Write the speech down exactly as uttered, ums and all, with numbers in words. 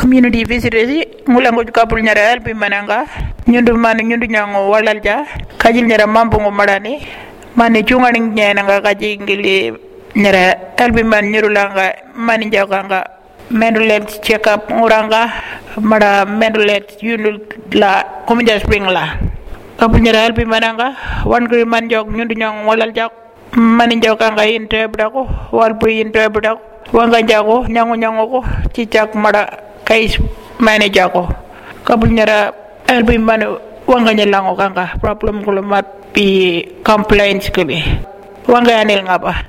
community visitors ngulango kapul nyara albi mananga nyundu man nyundu nyango walalja kajil nyara mambo ngomarani mane chunga ning nyana nga kaji ngili nyara albi man nyurulanga mani jaganga mendulet check up nguranga mara mendulet yunul la kominja spring la kapul nyara albi mananga wan gri man jog nyundu nyango walalja mani jaganga intebrako walbu intebrako wanga jago nyango nyango ko cicak mara kais mane jago kapul nyara albi man wanga nyelango kanga problem kulo mat pi complaints kali wanga anil ngapa